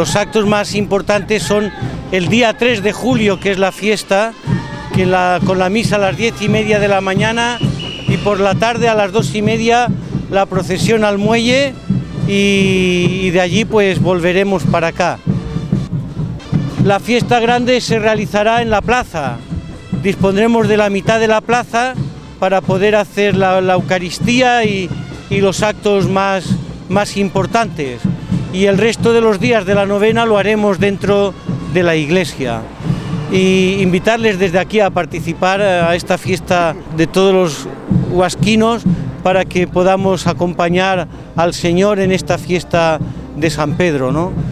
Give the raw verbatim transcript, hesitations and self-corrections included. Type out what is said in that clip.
los actos más importantes son el día tres de julio, que es la fiesta, que la, con la misa a las diez y media de la mañana, y por la tarde a las dos y media la procesión al muelle, y, y de allí pues volveremos para acá. La fiesta grande se realizará en la plaza. Dispondremos de la mitad de la plaza para poder hacer la, la Eucaristía y, y los actos más, más importantes. Y el resto de los días de la novena lo haremos dentro de la iglesia. Y invitarles desde aquí a participar a esta fiesta de todos los huasquinos para que podamos acompañar al Señor en esta fiesta de San Pedro, ¿no?